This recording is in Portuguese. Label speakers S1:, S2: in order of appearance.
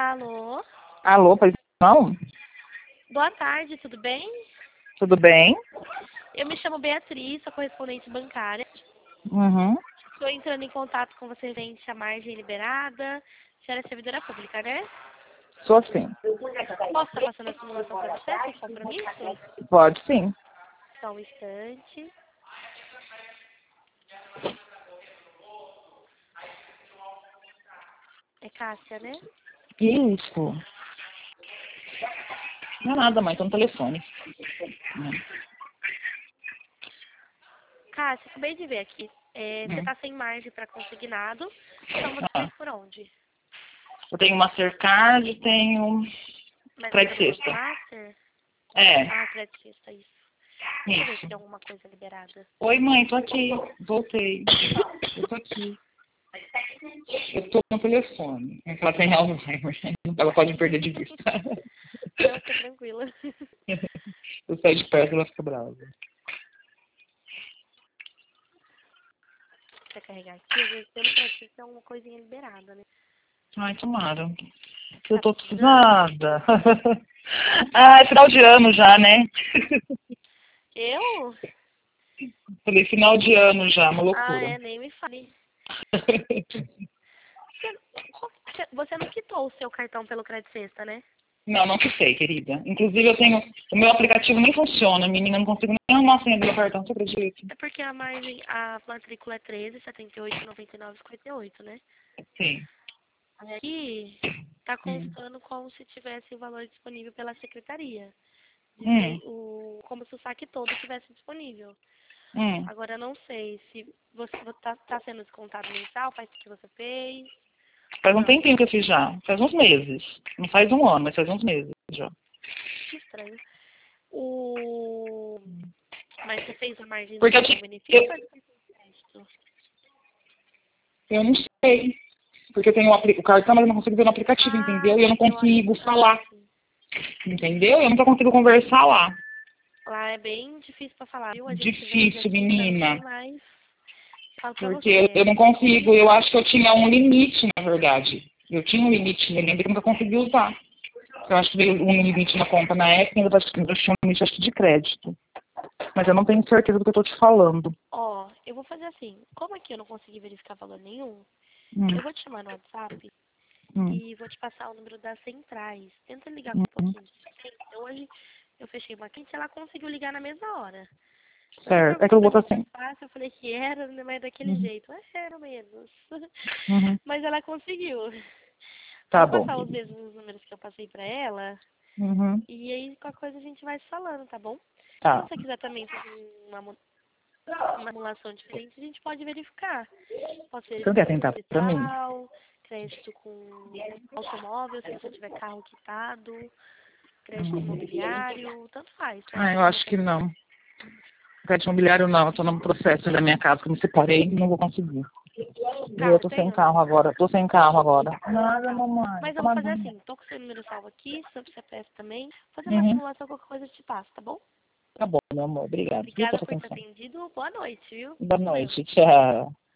S1: Alô?
S2: Alô, pois não?
S1: Boa tarde, tudo bem?
S2: Tudo bem?
S1: Eu me chamo Beatriz, sou correspondente bancária.
S2: Uhum.
S1: Estou entrando em contato com você referente à margem liberada. A senhora é servidora pública, né?
S2: Sou sim.
S1: Posso estar passando a simulação para você, sem compromisso?
S2: Pode sim.
S1: Só um instante. É Cássia, né?
S2: Isso. Não é nada, mãe, tô no telefone.
S1: Cássia, acabei de ver aqui. Você está sem margem para consignado. Então você fez
S2: Ah,
S1: por onde?
S2: eu tenho Mastercard e tenho
S1: Mas você
S2: Crédito
S1: trabalhou com
S2: Sexta.
S1: Master?
S2: É,
S1: Ah, crédito sexta, isso. Deixa eu ver se
S2: isso.
S1: tem alguma coisa liberada.
S2: Oi, mãe, tô aqui. Voltei. Eu tô aqui. Eu tô no telefone. Ela tem Alzheimer. Ela pode me perder de vista.
S1: Não, fica tranquila.
S2: Eu saio de perto e ela fica brava.
S1: Pra carregar aqui, às vezes pelo crédito tem alguma coisinha liberada, né?
S2: Ai, tomara. Eu
S1: Tá
S2: tô
S1: precisando?
S2: precisada. Ah, é final de ano já, né?
S1: Eu?
S2: Falei, final de ano já, uma
S1: Ah,
S2: loucura.
S1: é, nem me fale. Você não quitou o seu cartão pelo crédito sexta, né?
S2: Não, não sei, querida. Inclusive, eu tenho. O meu aplicativo nem funciona, menina. Não consigo nem arrumar a senha do meu cartão, você acredita?
S1: É porque a margem, a matrícula é 13,78,99,58, né?
S2: Sim.
S1: Aqui tá
S2: Hum.
S1: constando como se tivesse o valor disponível pela secretaria.
S2: Hum.
S1: Como se o saque todo tivesse disponível.
S2: Hum.
S1: Agora eu não sei se você tá sendo descontado mensal, faz o que você fez, ou
S2: Faz um
S1: não.
S2: tempinho que eu fiz já. Faz uns meses. Não faz um ano, mas faz uns meses já.
S1: Que estranho. O... Mas você fez a margem do
S2: Porque
S1: cartão benefício ou é do cartão de crédito?
S2: eu não sei. Porque eu tenho o cartão, mas eu não consigo ver no aplicativo, entendeu?
S1: Ah,
S2: E eu não
S1: eu acho.
S2: consigo
S1: Ah,
S2: falar,
S1: sim.
S2: entendeu? Eu nunca consigo conversar lá.
S1: Lá é bem difícil pra falar, viu? A gente vende
S2: Difícil,
S1: aqui também,
S2: menina.
S1: mas falo pra
S2: Porque
S1: você,
S2: eu
S1: é
S2: não consigo. Eu acho que eu tinha um limite, na verdade. Eu tinha um limite, eu lembro que eu nunca consegui usar. Eu acho que veio um limite na conta na época, eu acho que eu tinha um limite acho que de crédito. Mas eu não tenho certeza do que eu tô te falando.
S1: Ó, eu vou fazer assim, como aqui eu não consegui verificar valor nenhum,
S2: Hum,
S1: eu vou te chamar no WhatsApp
S2: hum,
S1: e vou te passar o número das centrais. Tenta ligar com um
S2: hum.
S1: pouquinho de diferença. Hoje eu fechei uma cliente e ela conseguiu ligar na mesma hora. Ela
S2: Certo. É que eu vou
S1: perguntou
S2: estar
S1: se é
S2: assim.
S1: fácil, eu falei que era, né, mas daquele
S2: Uhum,
S1: jeito. Era menos.
S2: uhum.
S1: Mas ela conseguiu.
S2: Tá
S1: Vou
S2: bom,
S1: passar os
S2: querida.
S1: mesmos números que eu passei pra ela.
S2: Uhum.
S1: E aí, qualquer coisa a gente vai se falando, tá bom? Se
S2: Tá.
S1: você quiser também fazer uma simulação diferente, a gente pode verificar. Posso
S2: Você não
S1: verificar
S2: quer
S1: crédito
S2: tentar pra mim?
S1: total, crédito com automóvel, se você tiver carro quitado, crédito imobiliário, tanto faz. Posso
S2: Ah, eu
S1: fazer uma
S2: acho que
S1: pra você.
S2: não. Crédito imobiliário não. Eu tô no processo da minha casa, que eu me separei e não vou conseguir. E eu
S1: Carro
S2: tô sem
S1: tem ou
S2: carro
S1: não?
S2: agora. Tô sem carro agora.
S1: Sem
S2: Nada,
S1: carro.
S2: mamãe.
S1: Mas eu vou
S2: Toma
S1: fazer
S2: banho.
S1: assim, tô com o seu número salvo aqui, sobre CPF também. Fazer uma
S2: Uhum.
S1: simulação, qualquer coisa eu te passo, tá bom?
S2: Tá bom, meu amor. Obrigado. Viu,
S1: Obrigada
S2: pela
S1: por ter
S2: atenção.
S1: atendido. Boa noite, viu?
S2: Boa
S1: Com Deus.
S2: noite. Tchau.